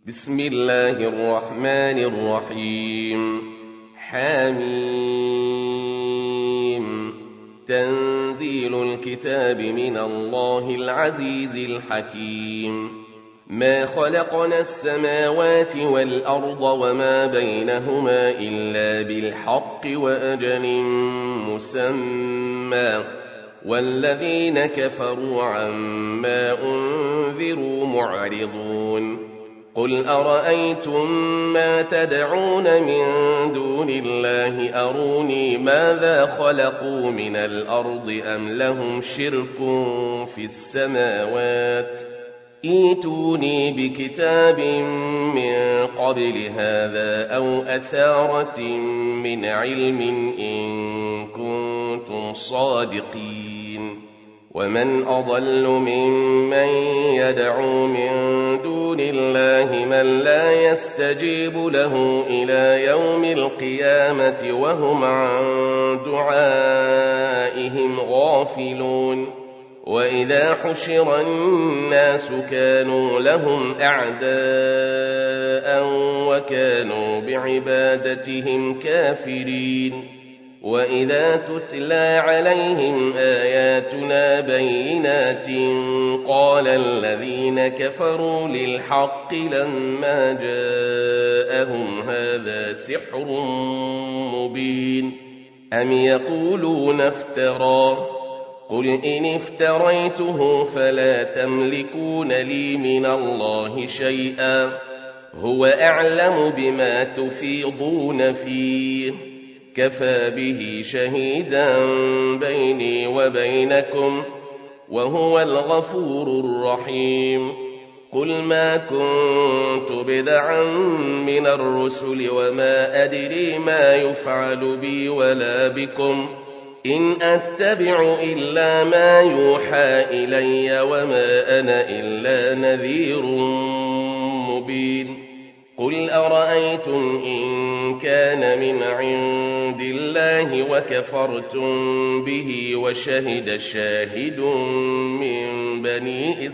بسم الله الرحمن الرحيم. حميم. تنزيل الكتاب من الله العزيز الحكيم. ما خلقنا السماوات والأرض وما بينهما إلا بالحق وأجل مسمى، والذين كفروا عما أنذروا معرضون. قل أرأيتم ما تدعون من دون الله أروني ماذا خلقوا من الأرض أم لهم شرك في السماوات، ائتوني بكتاب من قبل هذا أو أثارة من علم إن كنتم صادقين. ومن أضل ممن يدعو من دون الله من لا يستجيب له إلى يوم القيامة وهم عن دعائهم غافلون. وإذا حشر الناس كانوا لهم أعداء وكانوا بعبادتهم كافرين. وإذا تتلى عليهم آياتنا بينات قال الذين كفروا للحق لما جاءهم هذا سحر مبين أم يقولون افترى، قل إن افتريته فلا تملكون لي من الله شيئا، هو أعلم بما تفيضون فيه، كفى به شهيدا بيني وبينكم وهو الغفور الرحيم. قل ما كنت بدعا من الرسل وما أدري ما يفعل بي ولا بكم، إن أتبع إلا ما يوحى إلي وما أنا إلا نذير مبين. قل أرأيتم إن كان من عند الله وكفرتم به وشهد شاهد من بني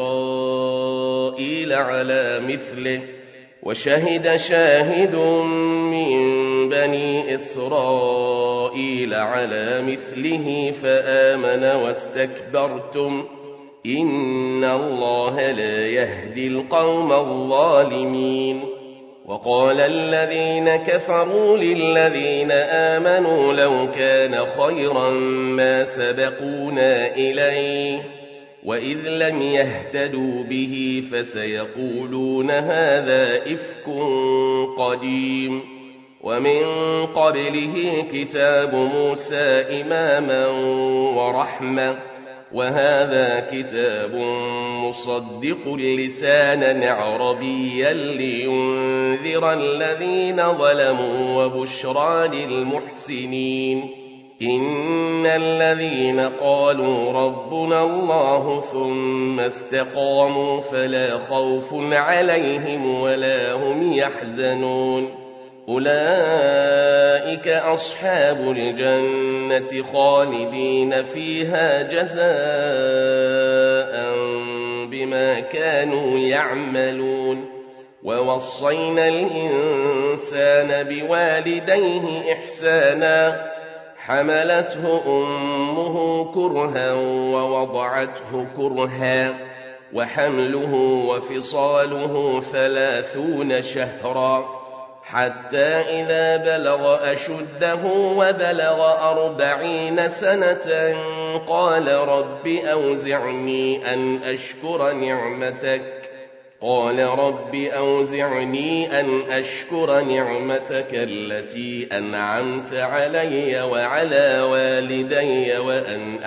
إسرائيل على مثله فآمن واستكبرتم إن الله لا يهدي القوم الظالمين. وقال الذين كفروا للذين آمنوا لو كان خيرا ما سبقونا إليه وإذ لم يهتدوا به فسيقولون هذا إفك قديم. ومن قبله كتاب موسى إماما ورحمة، وهذا كتاب مصدق لسانا عربيا لينذر الذين ظلموا وبشرى للمحسنين. إن الذين قالوا ربنا الله ثم استقاموا فلا خوف عليهم ولا هم يحزنون. أولئك أصحاب الجنة خالدين فيها جزاء بما كانوا يعملون. ووصينا الإنسان بوالديه إحسانا، حملته أمه كرها ووضعته كرها، وحمله وفصاله 30 شهرا، حتى إذا بلغ أشده وبلغ 40 سنة قال رب أوزعني أن أشكر نعمتك التي أنعمت علي وعلى والدي وأن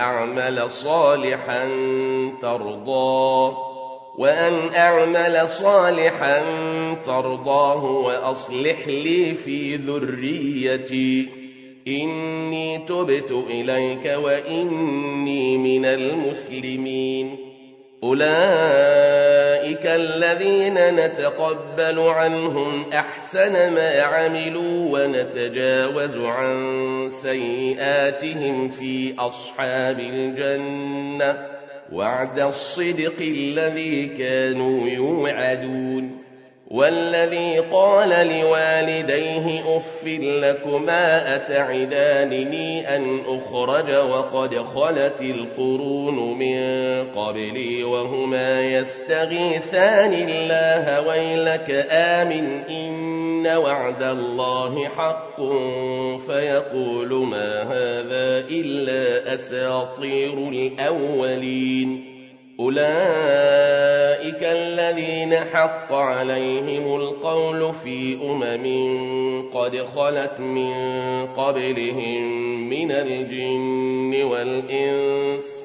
أعمل صالحا ترضاه وأصلح لي في ذريتي إني تبت إليك وإني من المسلمين. أولئك الذين نتقبل عنهم أحسن ما عملوا ونتجاوز عن سيئاتهم في أصحاب الجنة وعد الصدق الذي كانوا يوعدون. والذي قال لوالديه أف لكما أتعدانني أن أخرج وقد خلت القرون من قبلي وهما يستغيثان الله ويلك آمن إن وعد الله حق فيقول ما هذا إلا أساطير الأولين أولئك الذين حق عليهم القول في قد خلت من قبلهم من الجن والإنس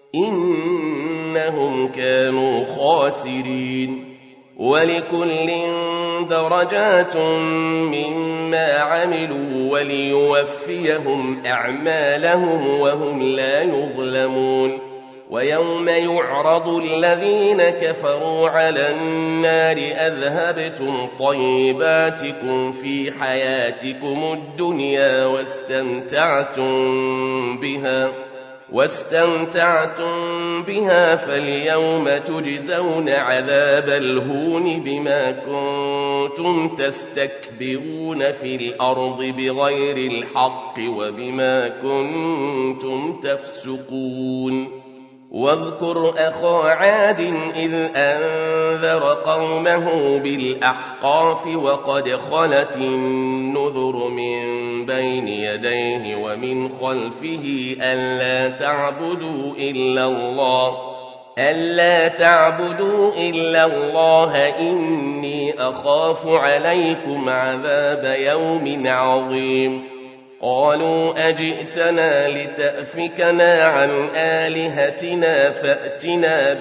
إنهم كانوا خاسرين ولكل درجات مما عملوا وليوفيهم أعمالهم وهم لا يظلمون ويوم يعرض الذين كفروا على النار أذهبتم طيباتكم في حياتكم الدنيا واستمتعتم بها فاليوم تجزون عذاب الهون بما كنتم تستكبرون في الأرض بغير الحق وبما كنتم تفسقون واذكر أخا عاد إذ أنذر قومه بالأحقاف وقد خلت النذر من بين يديه ومن خلفه ألا تعبدوا إلا الله إني أخاف عليكم عذاب يوم عظيم قالوا أجئتنا لتأفكنا عن آلهتنا فأتنا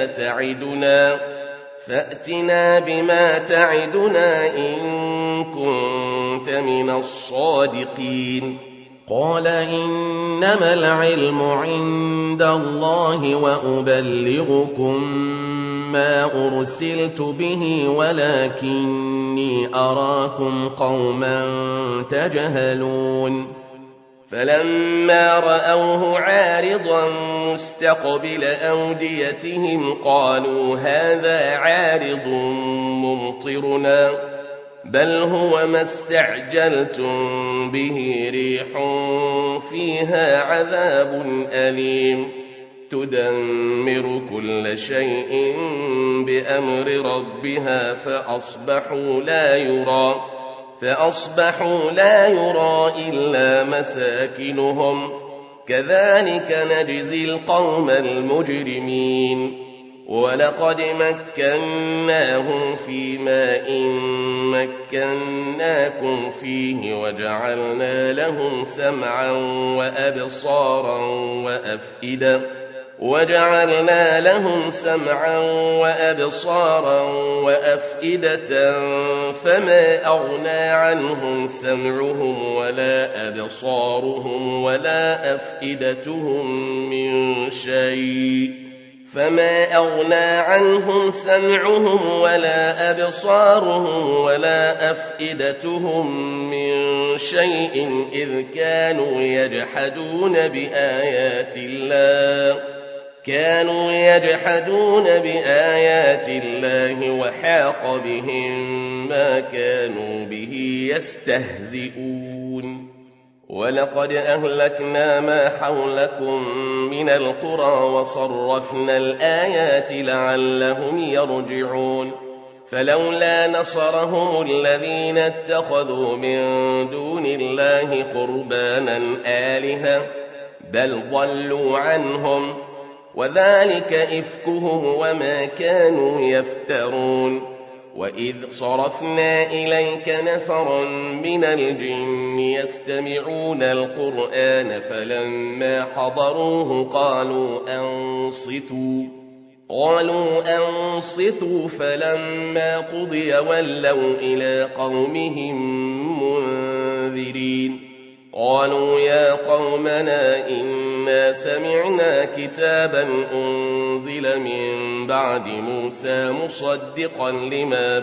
بما تعدنا إن كنت من الصادقين قال إنما العلم عند الله وأبلغكم ما أرسلت به ولكني أراكم قوما تجهلون فلما رأوه عارضا مستقبل أوديتهم قالوا هذا عارض ممطرنا بل هو ما استعجلتم به ريح فيها عذاب أليم تدمر كل شيء بأمر ربها فأصبحوا لا يرى إلا مساكنهم كذلك نجزي القوم المجرمين ولقد مكناهم في ماء مكناكم فيه وجعلنا لهم سمعا وأبصارا وأفئدة فما أغنى عنهم سمعهم ولا أبصارهم ولا أفئدتهم من شيء إذ كانوا يجحدون بآيات الله وحاق بهم ما كانوا به يستهزئون ولقد أهلكنا ما حولكم من القرى وصرفنا الآيات لعلهم يرجعون فلولا نصرهم الذين اتخذوا من دون الله قربانا آلهة بل ضلوا عنهم وذلك إفكهم وما كانوا يفترون وإذ صرفنا إليك نفرا من الجن يستمعون القرآن فلما حضروه قالوا أنصتوا فلما قضي ولوا إلى قومهم منذرين قالوا يا قومنا إنا سمعنا كتابا أنزل من بعد موسى مصدقا لما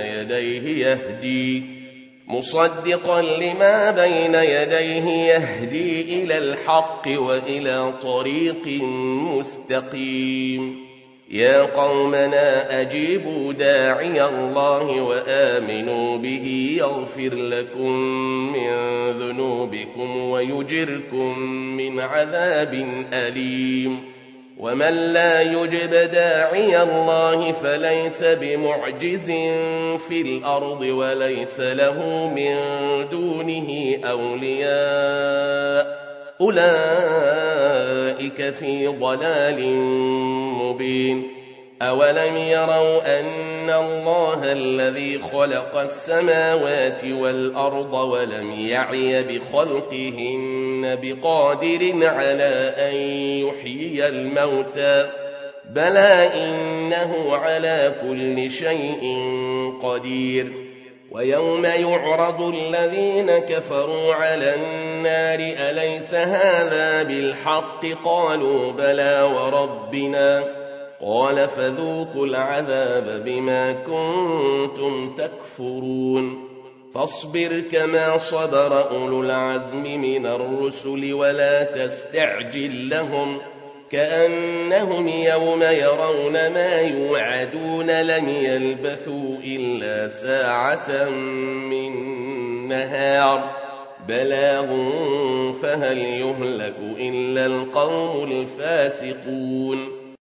بين يديه يهدي إلى الحق وإلى طريق مستقيم يا قومنا أجيبوا داعي الله وآمنوا به يغفر لكم من ذنوبكم ويجركم من عذاب أليم ومن لا يجب داعي الله فليس بمعجز في الأرض وليس له من دونه أولياء أولئك في ضلال مبين أولم يروا أن الله الذي خلق السماوات والأرض ولم يعي بخلقهن بقادر على أن يحيي الموتى بلى إنه على كل شيء قدير ويوم يعرض الذين كفروا على النار أليس هذا بالحق قالوا بلى وربنا قال فذوقوا العذاب بما كنتم تكفرون فاصبر كما صبر أولو العزم من الرسل ولا تستعجل لهم كأنهم يوم يرون ما يوعدون لم يلبثوا إلا ساعة من نهار بلاغ فهل يهلك إلا القوم الفاسقون